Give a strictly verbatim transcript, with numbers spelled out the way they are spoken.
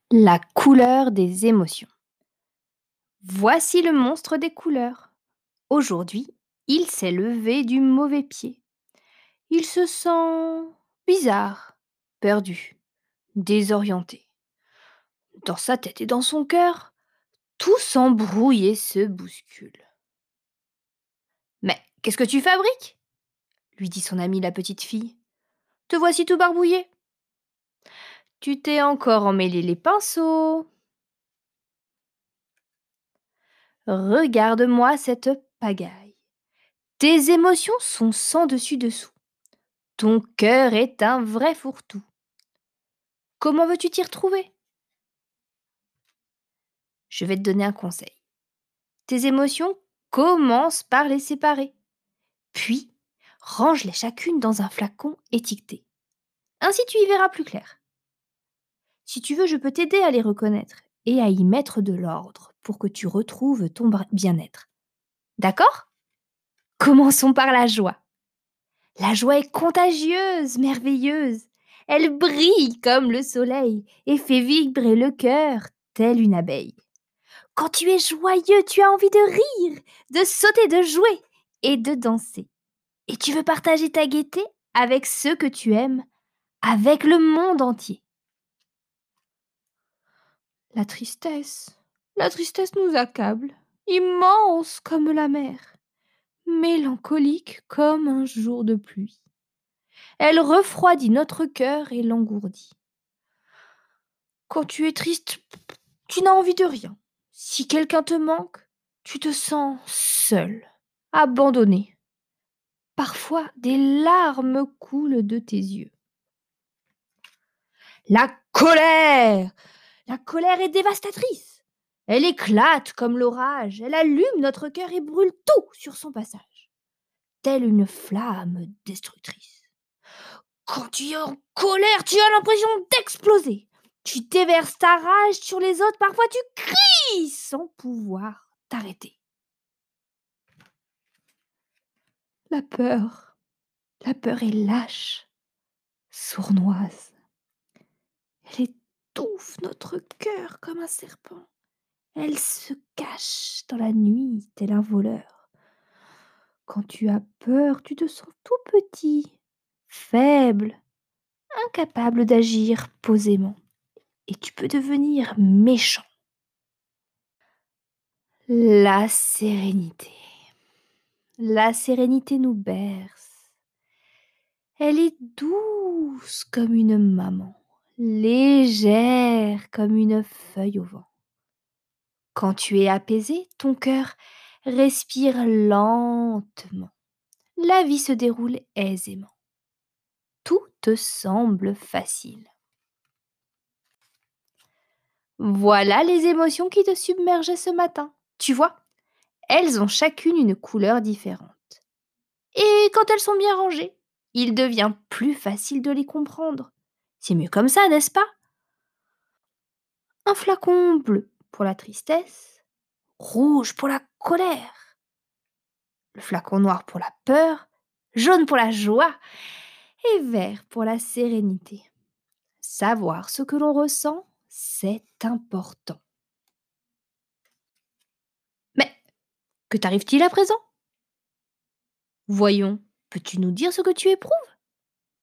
La couleur des émotions. Voici le monstre des couleurs. Aujourd'hui, il s'est levé du mauvais pied. Il se sent bizarre, perdu, désorienté. Dans sa tête et dans son cœur, tout s'embrouille et se bouscule. Mais qu'est-ce que tu fabriques lui dit son amie la petite fille. Te voici tout barbouillé. Tu t'es encore emmêlé les pinceaux. Regarde-moi cette pagaille. Tes émotions sont sans dessus dessous. Ton cœur est un vrai fourre-tout. Comment veux-tu t'y retrouver? Je vais te donner un conseil. Tes émotions, commence par les séparer. Puis, range-les chacune dans un flacon étiqueté. Ainsi tu y verras plus clair. Si tu veux, je peux t'aider à les reconnaître et à y mettre de l'ordre pour que tu retrouves ton br- bien-être. D'accord? Commençons par la joie. La joie est contagieuse, merveilleuse. Elle brille comme le soleil et fait vibrer le cœur telle une abeille. Quand tu es joyeux, tu as envie de rire, de sauter, de jouer et de danser. Et tu veux partager ta gaieté avec ceux que tu aimes, avec le monde entier. La tristesse, la tristesse nous accable, immense comme la mer, mélancolique comme un jour de pluie. Elle refroidit notre cœur et l'engourdit. Quand tu es triste, tu n'as envie de rien. Si quelqu'un te manque, tu te sens seul, abandonné. Parfois, des larmes coulent de tes yeux. La colère! La colère est dévastatrice. Elle éclate comme l'orage, elle allume notre cœur et brûle tout sur son passage, telle une flamme destructrice. Quand tu es en colère, tu as l'impression d'exploser. Tu déverses ta rage sur les autres, parfois tu cries sans pouvoir t'arrêter. La peur, la peur est lâche, sournoise. Elle étouffe notre cœur comme un serpent. Elle se cache dans la nuit tel un voleur. Quand tu as peur, tu te sens tout petit, faible, incapable d'agir posément. Et tu peux devenir méchant. La sérénité. La sérénité nous berce. Elle est douce comme une maman, légère comme une feuille au vent. Quand tu es apaisé, ton cœur respire lentement. La vie se déroule aisément. Tout te semble facile. Voilà les émotions qui te submergeaient ce matin. Tu vois, elles ont chacune une couleur différente. Et quand elles sont bien rangées, il devient plus facile de les comprendre. C'est mieux comme ça, n'est-ce pas? Un flacon bleu pour la tristesse, rouge pour la colère, le flacon noir pour la peur, jaune pour la joie et vert pour la sérénité. Savoir ce que l'on ressent, c'est important. Mais que t'arrive-t-il à présent? Voyons, peux-tu nous dire ce que tu éprouves?